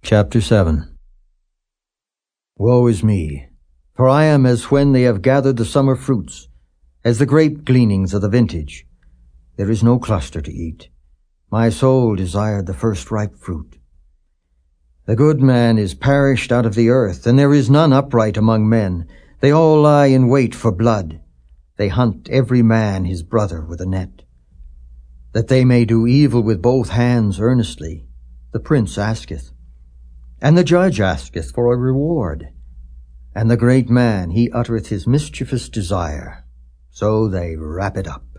Chapter 7. Woe is me, for I am as when they have gathered the summer fruits, as the grape gleanings of the vintage. There is no cluster to eat. My soul desired the first ripe fruit. The good man is perished out of the earth, and there is none upright among men. They all lie in wait for blood. They hunt every man his brother with a net. That they may do evil with both hands earnestly, the prince asketh. And the judge asketh for a reward. And the great man, he uttereth his mischievous desire. So they wrap it up.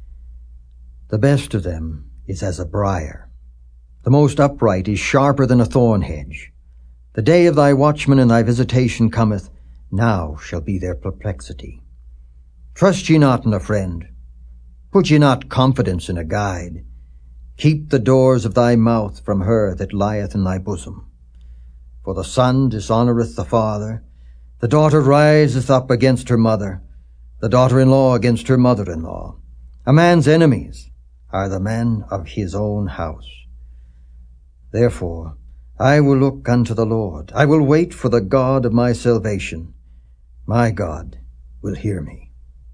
The best of them is as a briar. The most upright is sharper than a thorn hedge. The day of thy watchman and thy visitation cometh. Now shall be their perplexity. Trust ye not in a friend. Put ye not confidence in a guide. Keep the doors of thy mouth from her that lieth in thy bosom. For the son dishonoureth the father, the daughter riseth up against her mother, the daughter-in-law against her mother-in-law. A man's enemies are the men of his own house. Therefore I will look unto the Lord. I will wait for the God of my salvation. My God will hear me.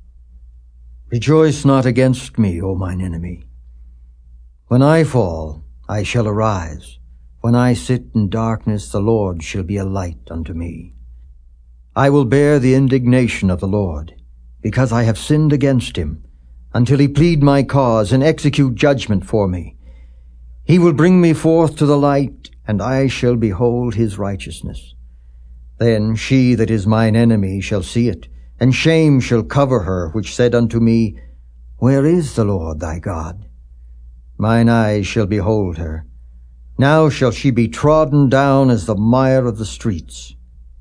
Rejoice not against me, O mine enemy. When I fall, I shall arise. When I sit in darkness, the Lord shall be a light unto me. I will bear the indignation of the Lord, because I have sinned against him, until he plead my cause and execute judgment for me. He will bring me forth to the light, and I shall behold his righteousness. Then she that is mine enemy shall see it, and shame shall cover her, which said unto me, Where is the Lord thy God? Mine eyes shall behold her. Now shall she be trodden down as the mire of the streets.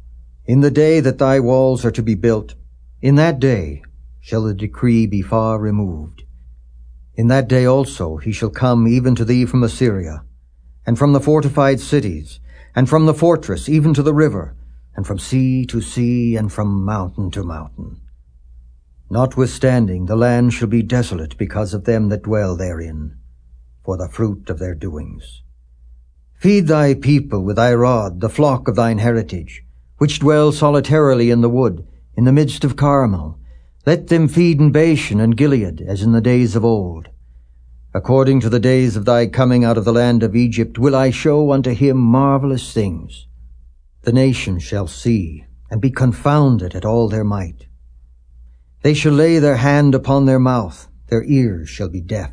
In the day that thy walls are to be built, in that day shall the decree be far removed. In that day also he shall come even to thee from Assyria, and from the fortified cities, and from the fortress even to the river, and from sea to sea, and from mountain to mountain. Notwithstanding, the land shall be desolate because of them that dwell therein, for the fruit of their doings. Feed thy people with thy rod, the flock of thine heritage, which dwell solitarily in the wood, in the midst of Carmel. Let them feed in Bashan and Gilead, as in the days of old. According to the days of thy coming out of the land of Egypt will I show unto him marvelous things. The nations shall see, and be confounded at all their might. They shall lay their hand upon their mouth, their ears shall be deaf.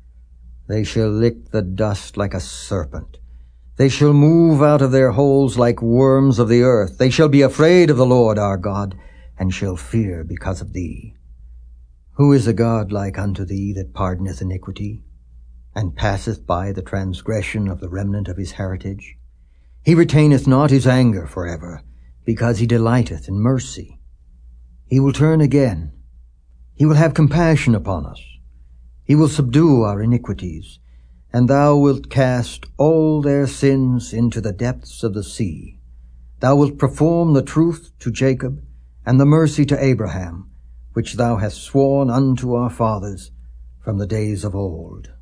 They shall lick the dust like a serpent. They shall move out of their holes like worms of the earth. They shall be afraid of the Lord our God, and shall fear because of thee. Who is a God like unto thee that pardoneth iniquity, and passeth by the transgression of the remnant of his heritage? He retaineth not his anger forever, because he delighteth in mercy. He will turn again. He will have compassion upon us. He will subdue our iniquities, and thou wilt cast all their sins into the depths of the sea. Thou wilt perform the truth to Jacob, and the mercy to Abraham, which thou hast sworn unto our fathers from the days of old.